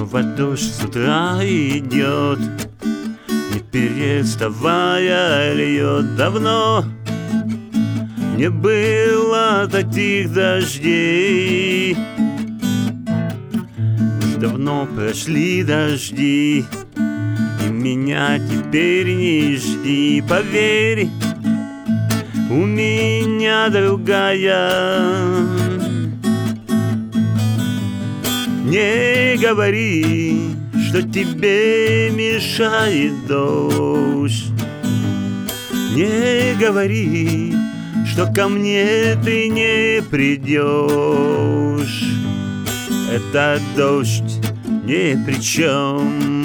Снова дождь с утра идет, не переставая льет. Давно не было таких дождей, уж давно прошли дожди, и меня теперь не жди. Поверь, у меня другая. Не говори, что тебе мешает дождь. Не говори, что ко мне ты не придешь. Этот дождь ни при чем.